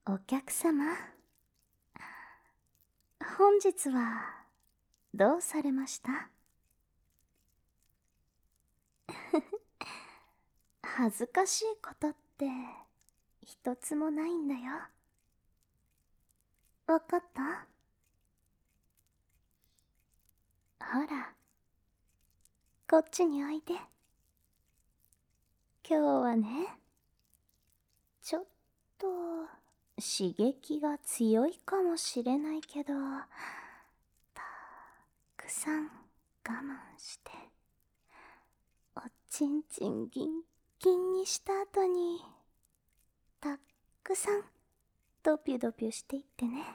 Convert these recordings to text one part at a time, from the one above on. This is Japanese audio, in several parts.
お客様、本日はどうされました？恥ずかしいことって一つもないんだよ。わかった？ほら、こっちにおいで。今日はね、ちょっと刺激が強いかもしれないけど、たくさん我慢して、おちんちんギンギンにした後に、たくさんドピュドピュしていってね。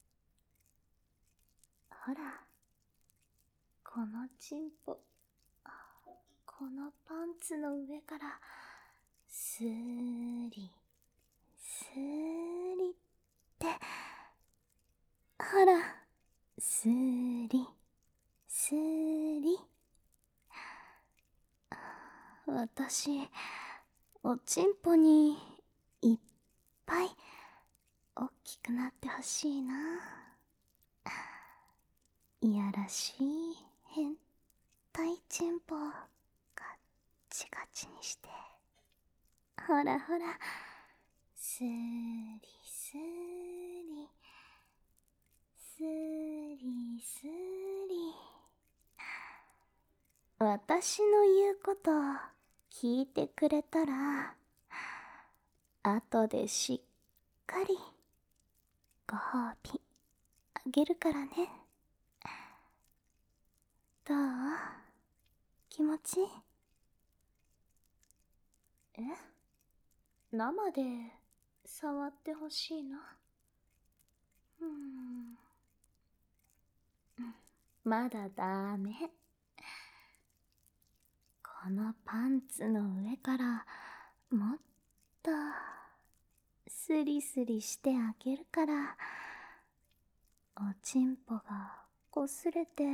ほら、このチンポ、このパンツの上からスーリスーリって、ほら、スーリスーリ。私、おちんぽにいっぱいおっきくなってほしいな。いやらしい変態チンポガッチガチにして、ほらほら、スーリスーリスーリスーリ。私の言うこと聞いてくれたら、後でしっかりご褒美あげるからね。どう？気持ちいい？え？生で触ってほしいな。まだダメ。このパンツの上からもっとスリスリしてあげるから、おちんぽがこすれて、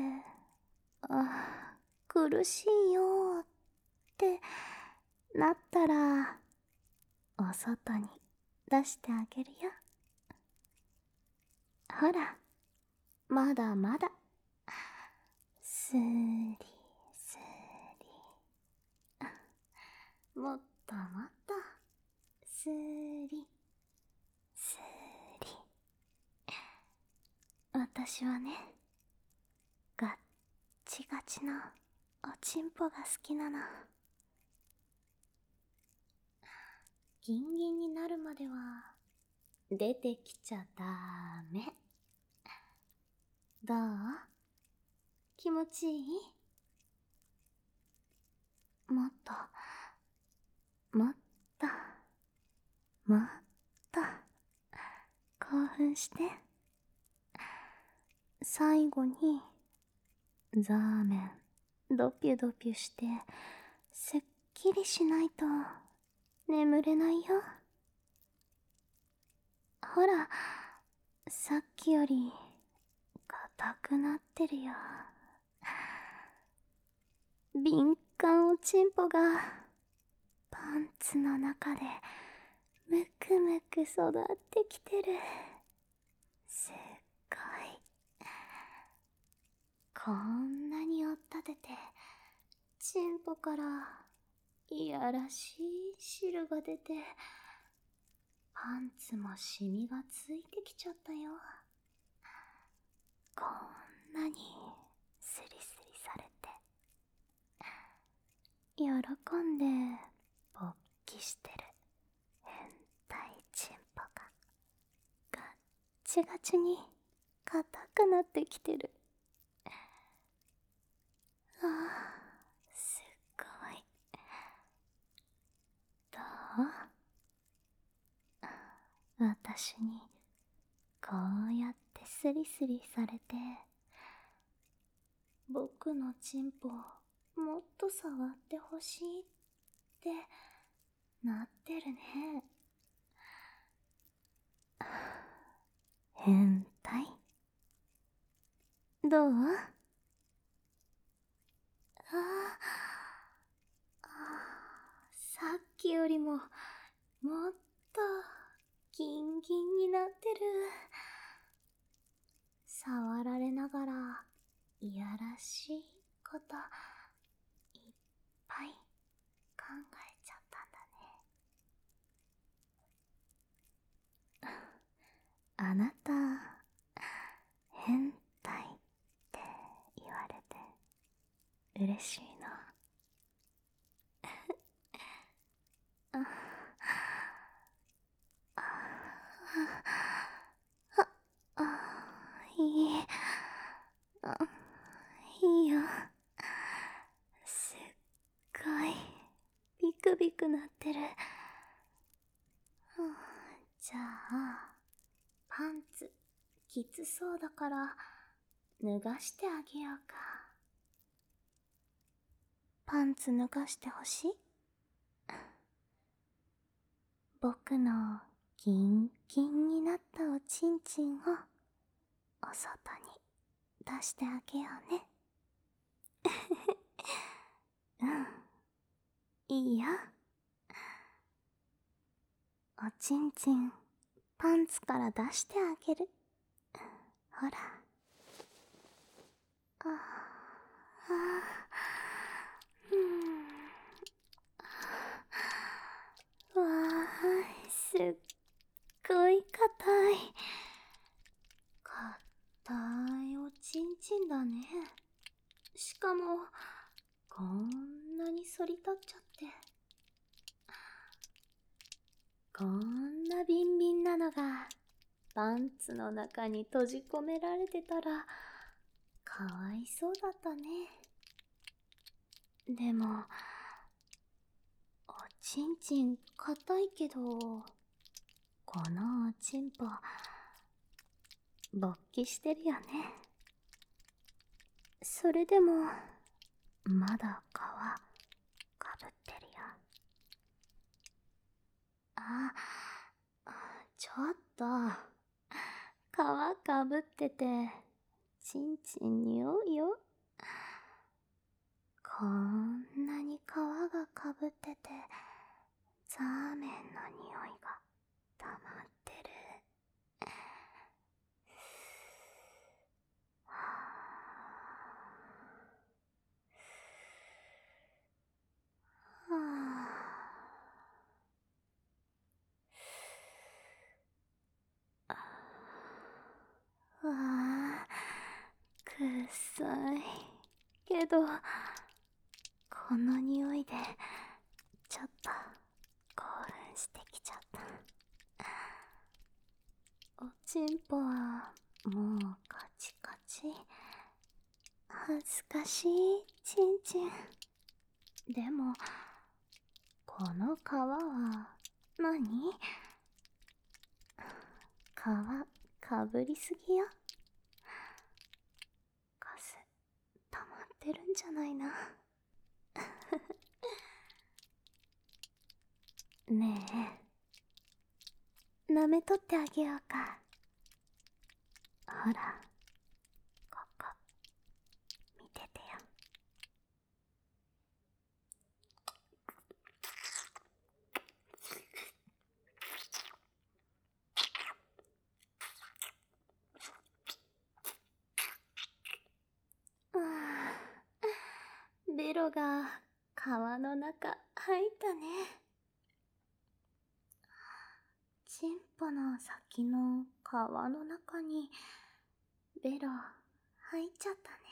苦しいよってなったら、お外に出してあげるよ。ほら、まだまだ。スーリスーリ。もっともっと。スーリスーリ。私はね、ガッチガチのおちんぽが好きなの。ギンギンになるまでは出てきちゃダメ。どう？気持ちいい？もっともっともっと興奮して。最後にザーメンドピュドピュしてすっきりしないと眠れないよ。ほら、さっきより硬くなってるよ。敏感おちんぽがパンツの中でむくむく育ってきてる。すっごい。こんなに追っ立ててチンポからいやらしい汁が出て、パンツもシミがついてきちゃったよ。こんなにスリスリされて、喜んで勃起してる変態チンポがガッチガチに硬くなってきてる。すっごい。どう？私にこうやってスリスリされて、僕のチンポもっと触ってほしいってなってるね。変態？どう？さっきよりももっとギンギンになってる。触られながらいやらしいこといっぱい考えちゃったんだね。あなた変態って言われて嬉しいな。いいいいよ。すっごいビクビクなってる。じゃあパンツきつそうだから脱がしてあげようか。パンツ脱がしてほしい？僕のキンキンになったおちんちんをお外に出してあげようね。いいよ。おちんちんパンツから出してあげる。ほら。わーい、すっごい硬い。硬いおちんちんだね。しかも、こんなに反り立っちゃって。こんなビンビンなのが、パンツの中に閉じ込められてたら、かわいそうだったね。でも、おちんちん硬いけど、このおちんぽ、勃起してるよね。それでも、まだ皮かぶってるよ。ちょっと、皮かぶってて、ちんちん匂うよ。こんなに皮がかぶってて、ザーメンの匂いが溜まってる。わあ、くっさい。けど、この匂いで、ちょっと、興奮してきちゃった。おちんぽは、もうカチカチ。恥ずかしい、ちんちん。でも、この皮は、何？皮、かぶりすぎよ。カス、溜まってるんじゃないな。ねえ、舐めとってあげようか。ほら、ここ、見ててよ。ベロが皮の中入ったね。チンポの先の皮の中にベロ入っちゃったね。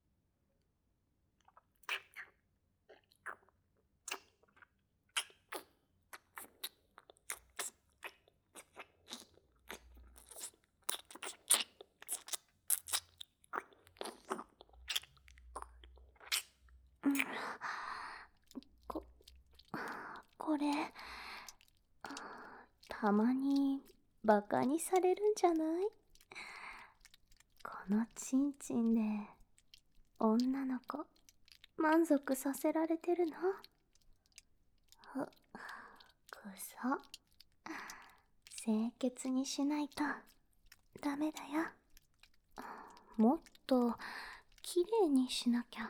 こ、これ、たまにバカにされるんじゃない？このチンチンで女の子満足させられてるの？くそ。清潔にしないとダメだよ。もっときれいにしなきゃ。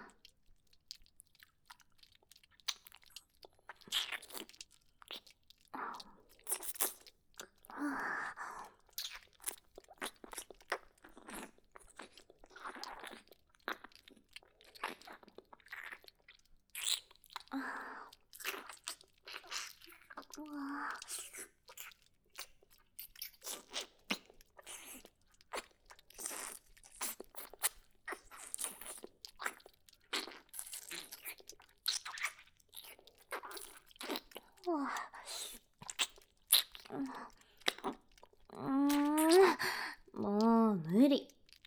もう無理。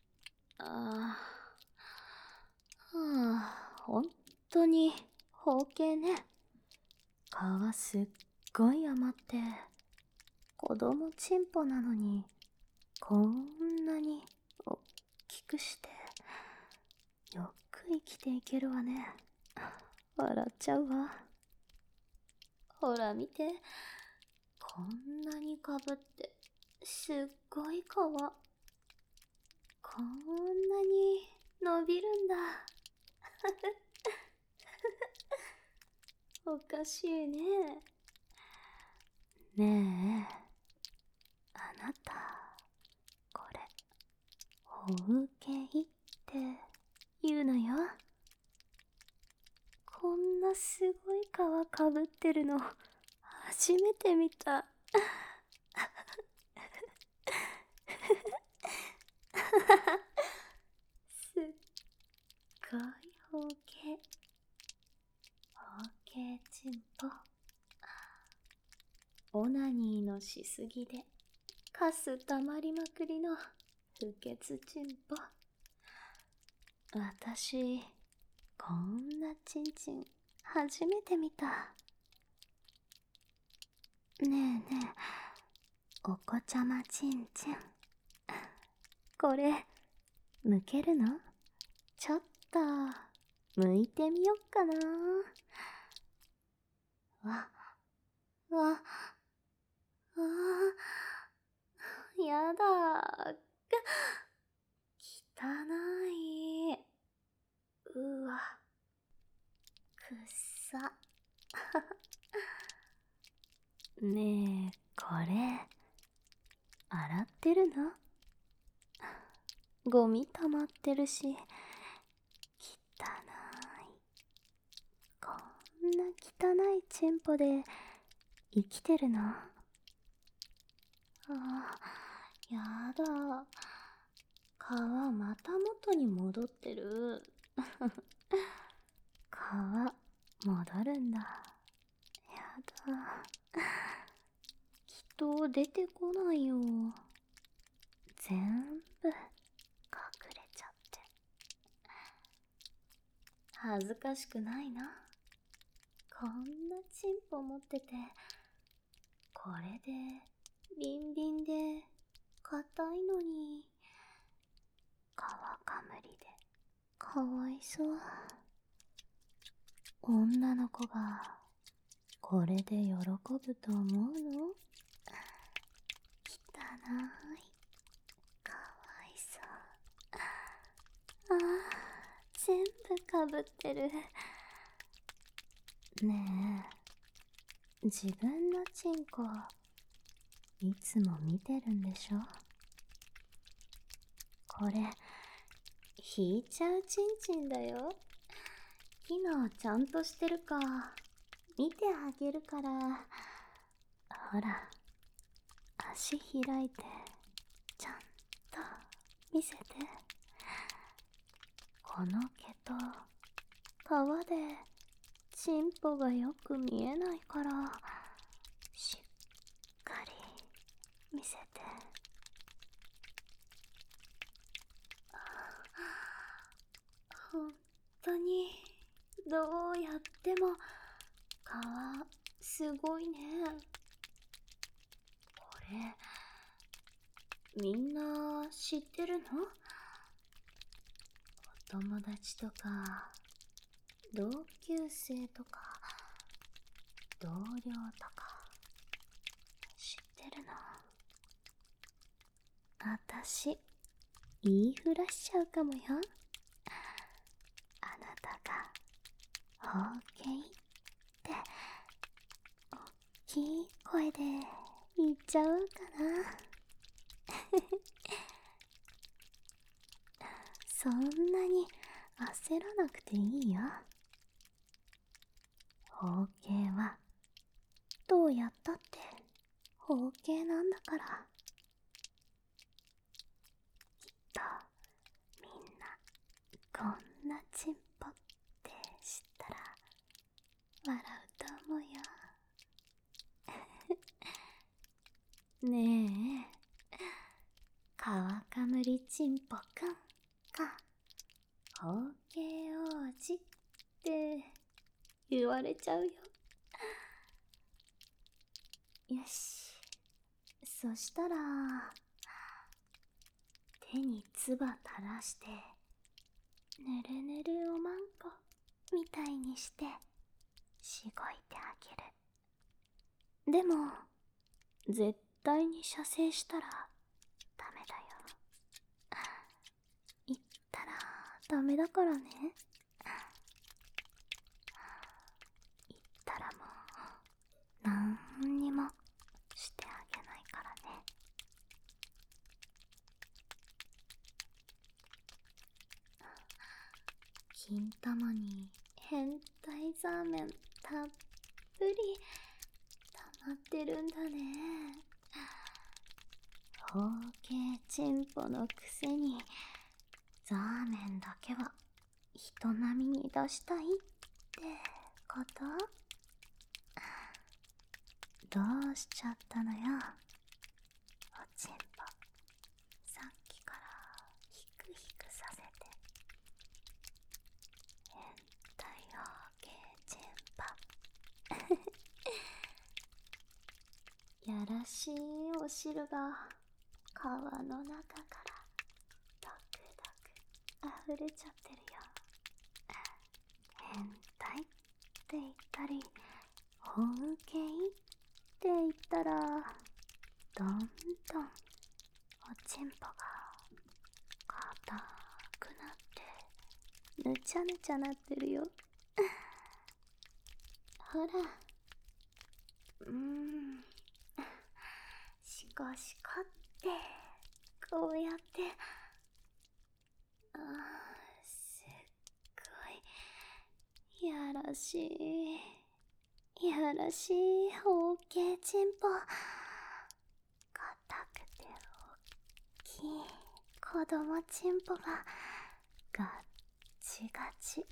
本当に包茎ね。皮すっごい余って、子供チンポなのにこんなにおっきくして、よく生きていけるわね。笑っちゃうわ。ほら見て、こんなにかぶってすっごい皮。こんなに伸びるんだ。おかしいね。ねえ、あなた、これ包茎って言うのよ。こんなすごい皮かぶってるの初めて見た。すっごい包茎。包茎チンポ。オナニーのしすぎでカスたまりまくりの不潔チンポ。私、こんなチンチン初めて見た。ねえねえ、お子ちゃまチンチン。これ、剥けるの？ちょっと、剥いてみよっかな。わ、わ、やだ。汚い。うわ、くっさ。ねえ、これ、洗ってるの？ゴミ溜まってるし、汚い。こんな汚いチンポで生きてるの？やだ。皮また元に戻ってる。皮戻るんだ。やだ。きっと出てこないよ。全部隠れちゃって。恥ずかしくないな。こんなチンポ持ってて、これでビンビンで硬いのに、皮かむりでかわいそう。女の子がこれで喜ぶと思うの？汚い。かわいそう。全部かぶってる。ねえ、自分のチンコいつも見てるんでしょ？これ引いちゃうチンチンだよ。機能ちゃんとしてるか見てあげるから。ほら、足開いてちゃんと見せて。この毛と皮でチンポがよく見えないから、しっかり見せて。本当にどうやっても皮すごいね。これみんな知ってるの？お友達とか同級生とか同僚とか知ってるの？あたし言いふらしちゃうかもよ。あなたが包茎っておっきい声で言っちゃおうかな。そんなに焦らなくていいよ。包茎はことをやったって包茎なんだから。きっとみんなこんなチンポって知ったら笑うと思うよ。ねえ、川かむりちんぽくんか包茎王子って言われちゃうよ。よし、そしたら手に唾垂らしてぬるぬるおまんこみたいにしてしごいてあげる。でも絶対に射精したらダメだよ。言ったらダメだからね。言ったらもうなんにもしてあげないからね。金玉に変態ザーメンたっぷり溜まってるんだね。包茎チンポのくせにザーメンだけは人並みに出したいってこと？どうしちゃったのよ、おちんぽ。さっきからヒクヒクさせて。変態包茎チンポ。やらしいお汁が川の中からドクドク溢れちゃってるよ。変態って言ったり包茎って言ったらどんどんおちんぽが硬くなってぬちゃぬちゃなってるよ。ほら、シコシコってこうやってすっごいやらしいやらしい包茎チンポ。硬くて大きい子供チンポがガッチガチ。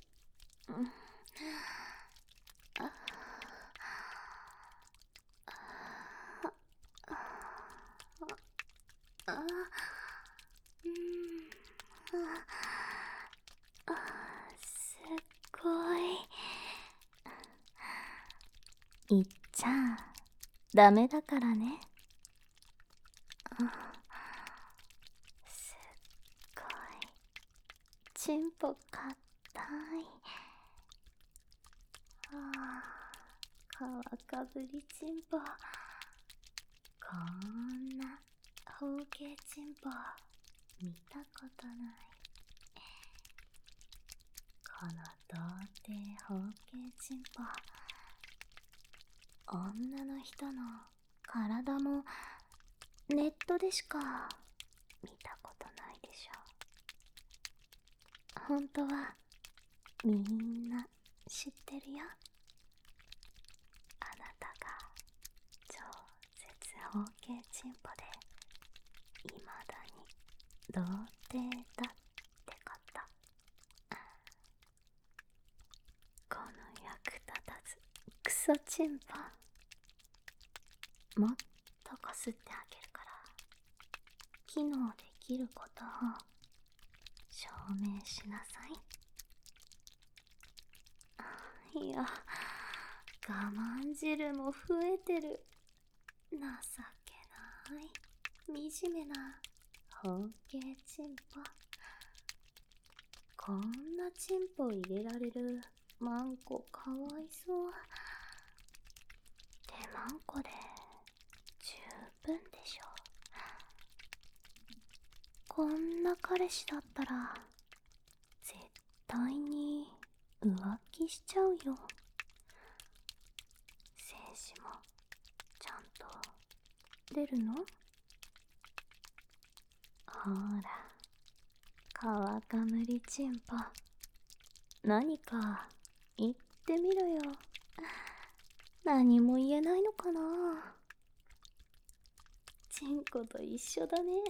すっごい。いっちゃんダメだからね。すっごいチンポかたい。川かぶりチンポ。こんな包茎チンポ見たことない。この童貞包茎チンポ、女の人の体もネットでしか見たことないでしょ。本当はみんな知ってるよ。あなたが超絶包茎チンポで未だに童貞だってこと。この役立たずクソチンポ、もっとこすってあげるから機能できることを証明しなさい。いや、我慢汁も増えてる。情けない惨めな包茎チンポ。こんなチンポ入れられるマンコかわいそう。手マンコで十分でしょ。こんな彼氏だったら絶対に浮気しちゃうよ。精子もちゃんと出るの？ほら、川かむりチンポ、何か言ってみろよ。 何も言えないのかな。チンコと一緒だね。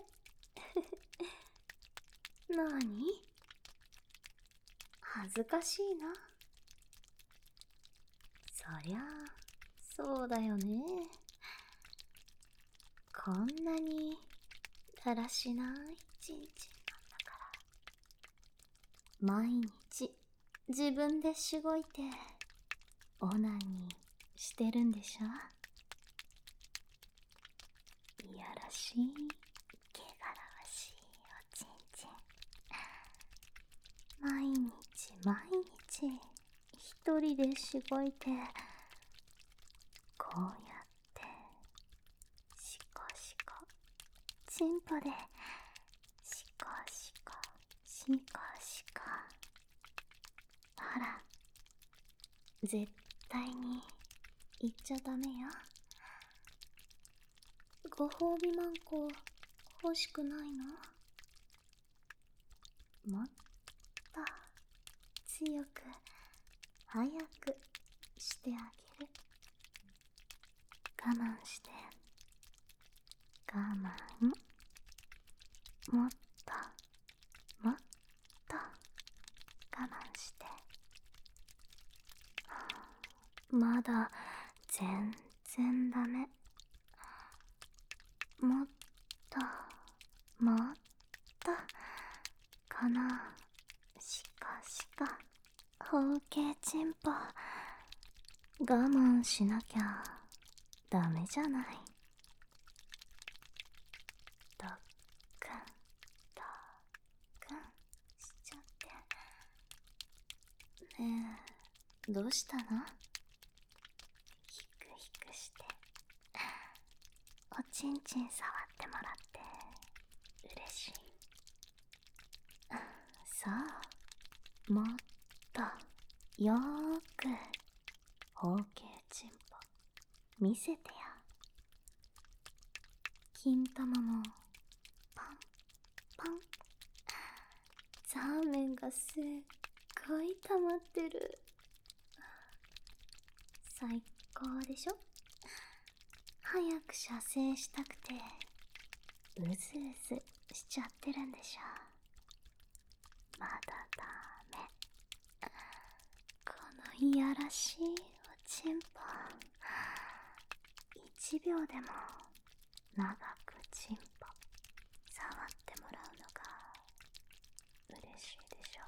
なに？恥ずかしいな。そりゃあ、そうだよね。こんなにだらしないチンチンなんだから。毎日自分でしごいてオナニーしてるんでしょ。いやらしい、汚らわしいおちんちん。毎日毎日一人でしごいて、こうやってシコシコチンポでシコシコシコシコ。ほら、絶対に言っちゃダメよ。ご褒美マンコ欲しくないの？もっと強く早くしてあげる。我慢して、我慢。もっともっと我慢して。まだ全然ダメ。もっともっとこのシコシコ包茎チンポ我慢しなきゃダメじゃない。ドックンドックンしちゃって。ねえ、どうしたの？ヒクヒクしておちんちん触ってもらって嬉しい。さあ、もっとよーく包茎チンポ見せてや。金玉もパンパン。ザーメンがすっごい溜まってる。最高でしょ？早く射精したくてうずうずしちゃってるんでしょ。まだダメ。このいやらしいおちんぽ、1秒でも長くちんぽ触ってもらうのが嬉しいでしょ。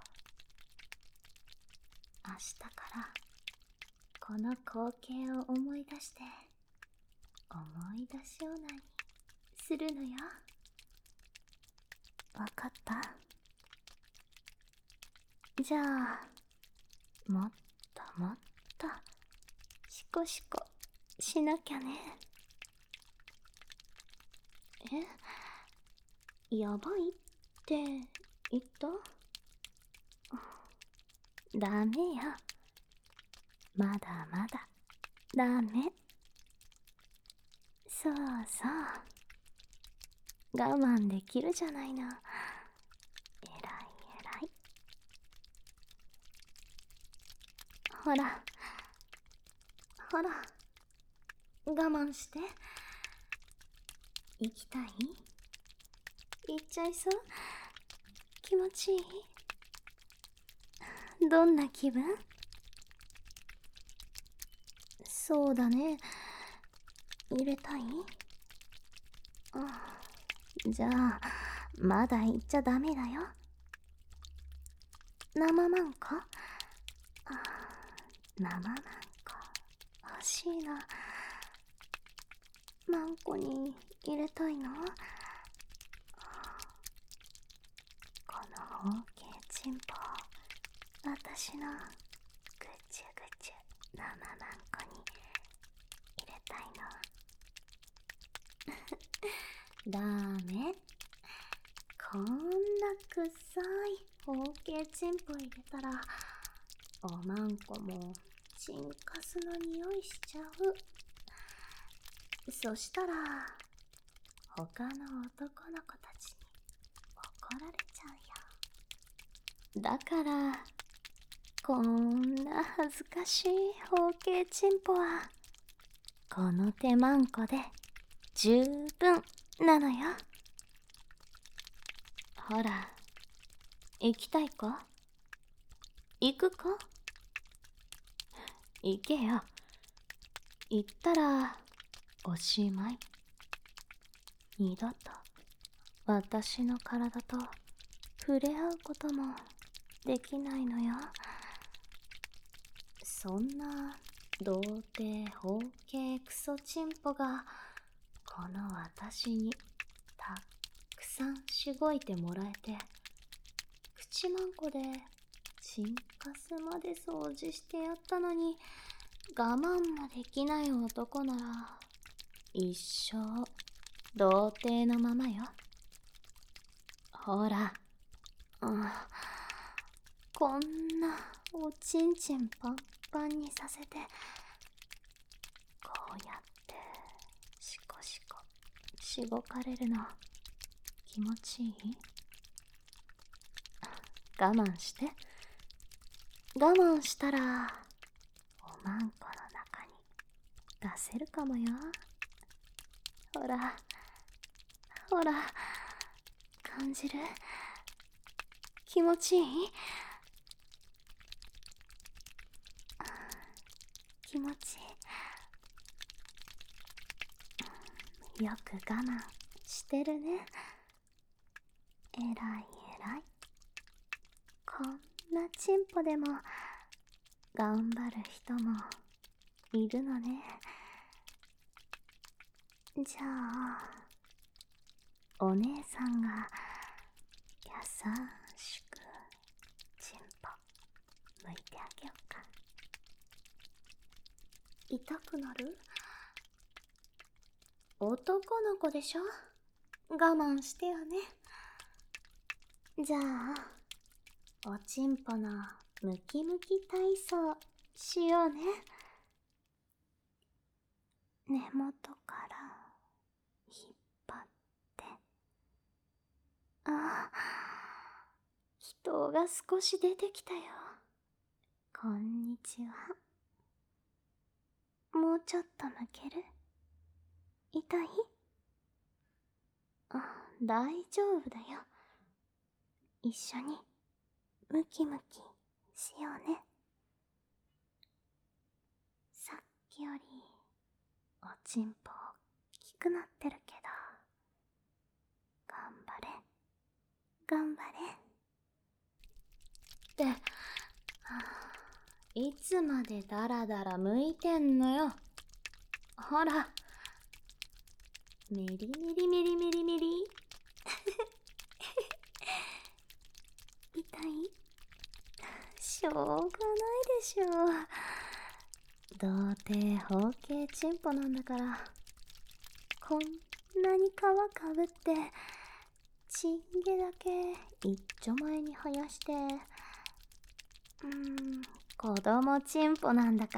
明日からこの光景を思い出して思い出しオナニーするのよ。わかった？じゃあもっともっとシコシコしなきゃね。やばいって言った？ダメよ。まだまだダメ。そうそう、我慢できるじゃないの。えらいえらい。ほらほら、我慢して。行きたい？行っちゃいそう？気持ちいい？どんな気分？そうだね、入れたい？じゃあまだ行っちゃダメだよ。生マンコ？生マンコ欲しいな。マンコに入れたいの？この包茎チンポ、私のぐちゅぐちゅ生マンコに入れたいの？ダメ。こんな臭い包茎チンポ入れたらおまんこもチンカスの匂いしちゃう。そしたら他の男の子たちに怒られちゃうよ。だからこんな恥ずかしい包茎チンポはこの手まんこで十分なのよ。ほら、行きたいか？行くか？行けよ。行ったらおしまい。二度と私の体と触れ合うこともできないのよ。そんな童貞包茎クソチンポがこの私にたくさんしごいてもらえて、口まんこでチンカスまで掃除してやったのに我慢もできない男なら一生童貞のままよ。ほら、こんなおちんちんパンパンにさせて、こうやってシコシコしごかれるの気持ちいい？我慢して。我慢したらおまんこの中に出せるかもよ。ほらほら、感じる？気持ちいい？気持ちいい。よく我慢してるね。えらいえらい。こんなチンポでも頑張る人もいるのね。じゃあお姉さんが優しくチンポ剥いてあげようか。痛くなる？男の子でしょ？我慢してよね。じゃあおちんぽのムキムキ体操しようね。根元から引っ張って、あ、人が少し出てきたよ。こんにちは。もうちょっと抜ける？痛い？大丈夫だよ。一緒にムキムキしようね。さっきよりおちんぽ大きくなってるけど、頑張れ頑張れって、いつまでダラダラ向いてんのよ。ほら、メリメリメリメリメリ痛い？しょうがないでしょ。童貞包茎チンポなんだから、こんなに皮かぶってチンゲだけ一丁前に生やして、子供チンポなんだから、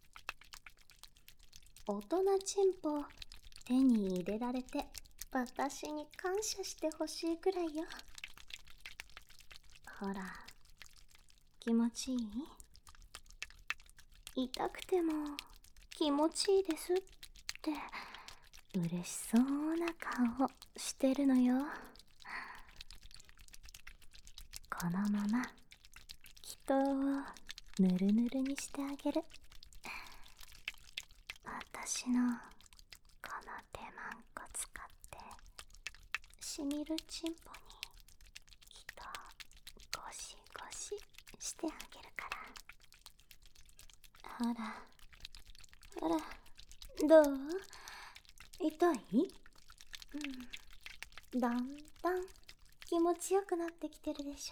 大人チンポ手に入れられて私に感謝してほしいくらいよ。ほら、気持ちいい？痛くても気持ちいいですって嬉しそうな顔してるのよ。このまま祈祷をぬるぬるにしてあげる。私のこの手まんこ使ってしみるチンポに祈祷ゴシゴシしてあげるから。ほらほら、どう？痛い？だんだん気持ちよくなってきてるでしょ。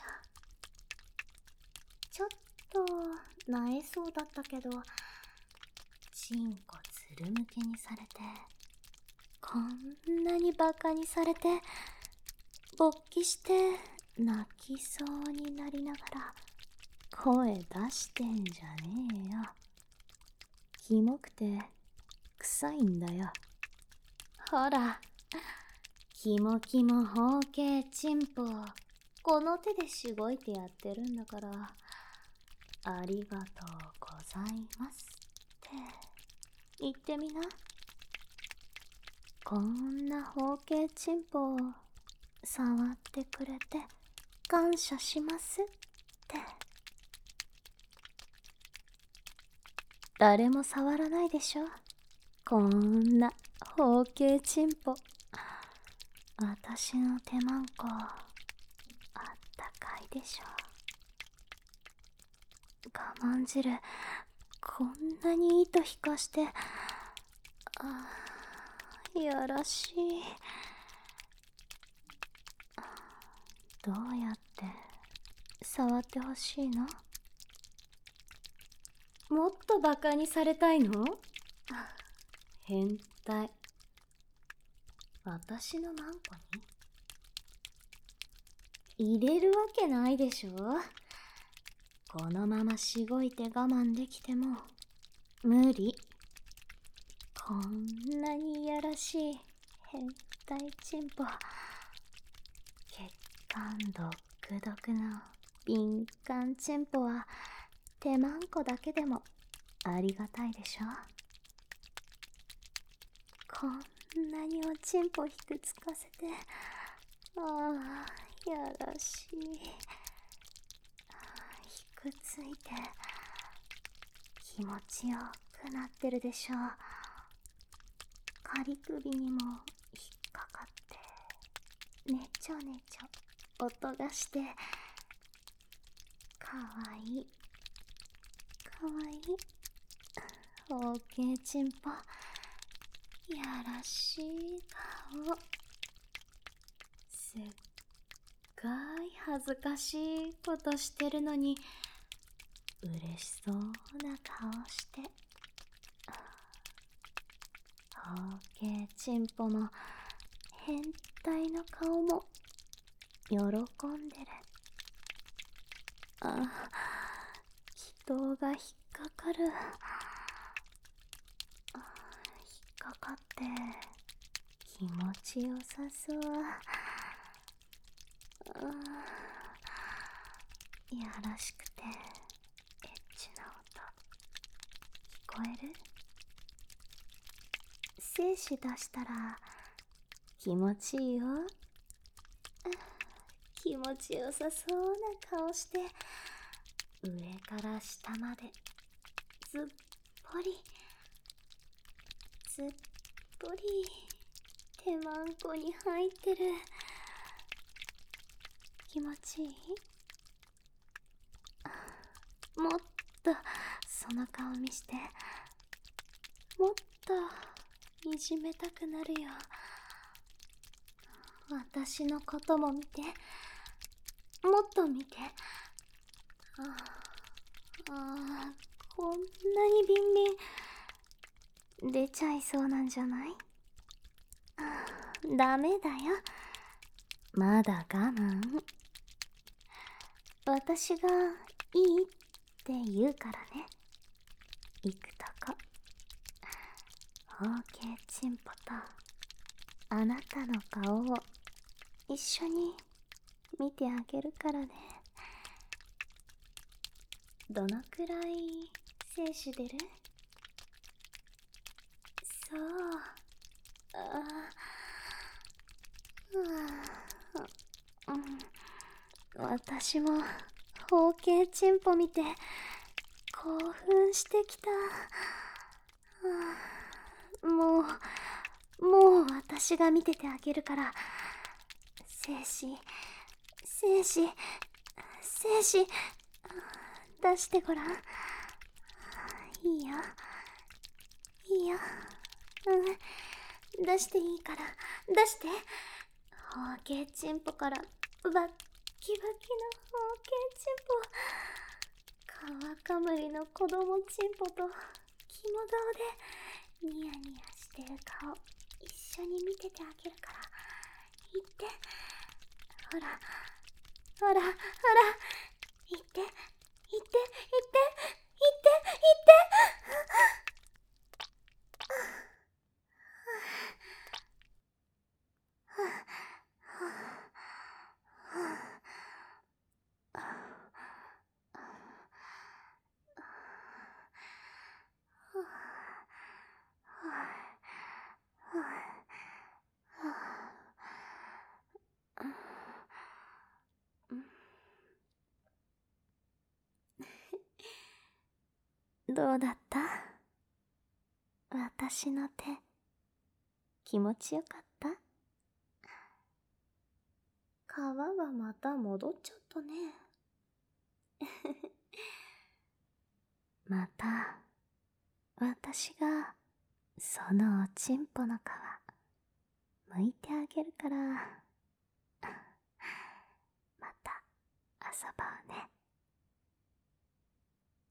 ちょっとなえそうだったけど、チンコつるむけにされて、こんなにバカにされて、勃起して泣きそうになりながら声出してんじゃねえよ。キモくて臭いんだよ。ほら、キモキモ包茎チンポこの手でしごいてやってるんだから、ありがとうございますって言ってみな。こんな包茎チンポを触ってくれて感謝しますって。誰も触らないでしょ、こんな包茎チンポ。私の手まんこあったかいでしょ。我慢汁こんなに糸引かして、やらしい。どうやって触ってほしいの？もっとバカにされたいの？変態。私のマンコに入れるわけないでしょ。このまましごいて我慢できても無理。こんなにいやらしい変態チンポ。血管ドックドクの敏感チンポは手まんこだけでもありがたいでしょ。こんなにおちんぽひくつかせて、やらしい。ひくついて気持ちよくなってるでしょ。仮首にも引っかかってねちょねちょ音がしてかわいいかわいい。包茎チンポやらしい顔。すっごい恥ずかしいことしてるのに嬉しそうな顔して。包茎チンポも変態の顔も喜んでる。気筒が引っかかる。引っかかって気持ちよさそう。やらしくてエッチな音聞こえる？精子出したら気持ちいいよ。気持ちよさそうな顔して上から下までずっぽりずっぽり手まんこに入ってる。気持ちいい？もっとその顔見して。もっといじめたくなるよ。私のことも見て。もっと見て。こんなにビンビン出ちゃいそうなんじゃない？ダメだよ。まだ我慢。私がいいって言うからね。行くとこ。包茎チンポとあなたの顔を一緒に見てあげるからね。どのくらい精子出る？そう。私も包茎チンポ見て興奮してきた。もう私が見ててあげるから。精子精子精子出してごらん。いいよいいよ。出していいから出して。包茎チンポからバッキバキの包茎チンポ。皮かむりの子供チンポと肝顔でニヤニヤしてる顔一緒に見ててあげるから。言って。ほらほらほら言って言って言って言って言って。 どうだった？私の手、気持ちよかった？皮がまた戻っちゃったね。また、私が、そのおちんぽの皮、剥いてあげるから、また遊ぼうね。